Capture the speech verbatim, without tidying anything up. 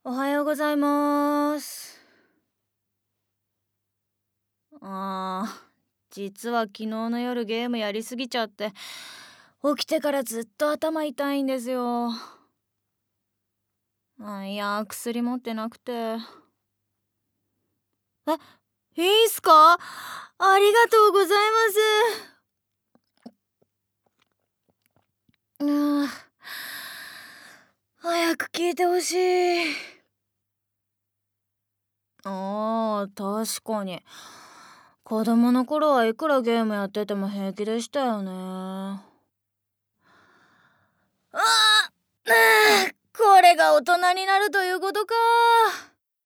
おはようございます。あー、実は昨日の夜ゲームやりすぎちゃって起きてからずっと頭痛いんですよ。あいや薬持ってなくて。え、いいっすか？ありがとうございます。あ早く聞いてほしい。あー確かに子供の頃はいくらゲームやってても平気でしたよね。あーあーこれが大人になるということか。